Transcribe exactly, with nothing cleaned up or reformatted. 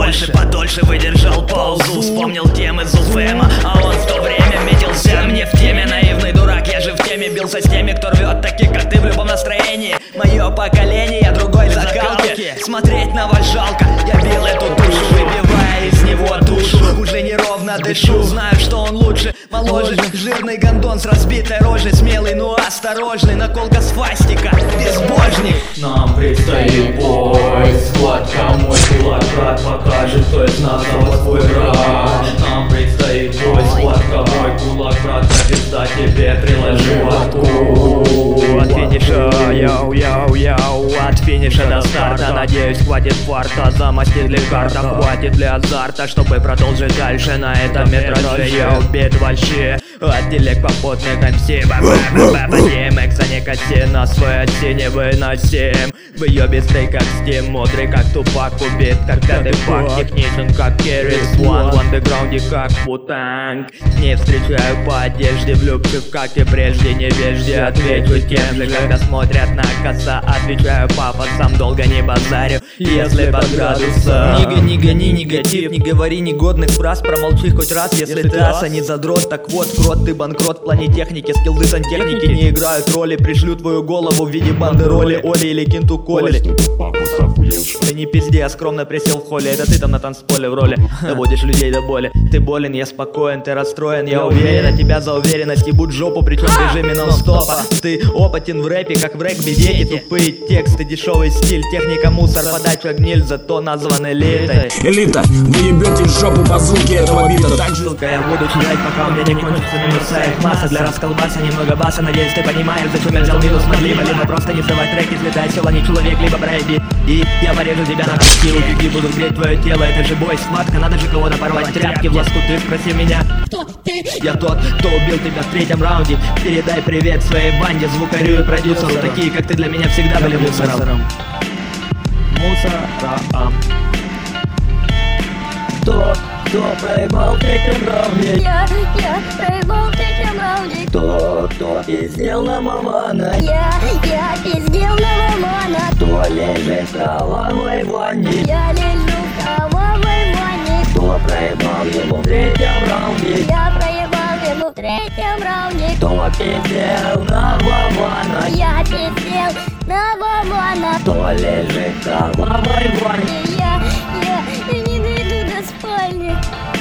подольше, подольше выдержал паузу. Вспомнил темы Зулфема, а он в то время метился мне в теме. Наивный дурак, я же в теме бился с теми, кто рвет таких, как ты, в любом настроении. Мое поколение, другой закалки. Смотреть на вас жалко, я бил эту душу, выбивая из него душу. Уже неровно дышу, знаю, что он лучше, моложе. Жирный гондон с разбитой рожей, смелый, но осторожный. Наколка свастика, безбожник. Нам предстоит бой, схватка, мой кулак, брат, покажет, кто из нас за свой брат. Нам предстоит бой, схватка, мой кулак, брат, пизда тебе приложи ватку. От финиша, йоу-йоу-йоу, от финиша до старта. Надеюсь, хватит фарта, замостить ли карта, хватит ли азарта, чтобы продолжить дальше на этом метраже. Я убит вообще от телег попутных эм си. Димекс, а не коси на свой оси не выносим. Выебистый как Steam, мудрый как Тупак, убит как пятый факт, техничен как Керрис One, в андеграунде как Путанг. Не встречаю по одежде влюбчив, как и прежде, невежде. Отвечу тем же, когда смотрят на коса. Отвечаю пафосом, долго не базарю, если под градусом. Не гони, гони негатив, не говори негодных фраз. Промолчи хоть раз, если ты аса не задрот. Так вот, крот, ты банкрот в плане техники. Скиллы сантехники не играют роли. Пришлю твою голову в виде бандероли Оли или Кинту Коли. Ты не пизди, я скромно присел в холле. Это ты там на танцполе в роли доводишь людей до боли. Ты болен, я спокоен, ты расстроен, я уверен. А тебя за уверенность ебут жопу, причем в режиме нон-стопа. Ты опытен в рэпе, как в регби дети. Тупые тексты, дешевый стиль, техника мусор, подача гниль, зато назван элитой. Элита, вы ебете в жопу по звуке этого бита. Так же я буду читать, пока у меня не кончится минуса. Их масса для расколбаса, немного баса. Надеюсь, ты понимаешь, зачем я взял минус могливо. Либо просто не сдавай треки, взлетай села, не человек, либо брейби. И я порежу тебя на куски, руки будут греть твое тело. Это же бой, схватка, надо же кого-то порвать. Тряпки в ласку, ты спроси меня, кто ты? Я тот, кто убил тебя в третьем раунде. Передай привет своей банде, звукарю и продюсеру. Такие, как ты, для меня всегда были мусором. Мусором. Тот, кто проебал в третьем раунде. Я, я проебал в третьем раунде. Кто, кто пиздел на мамана. Я, я пиздел на мамана. Кто лежит в кровавой ванне. Я лежу в кровавой ванне. Кто проебал ему в третьем раунде. Я проебал ему в третьем раунде. Кто пиздел на мамана. Я пиздел на мамана. Кто лежит в кровавой ванне. Я, я, я не дойду до спальни.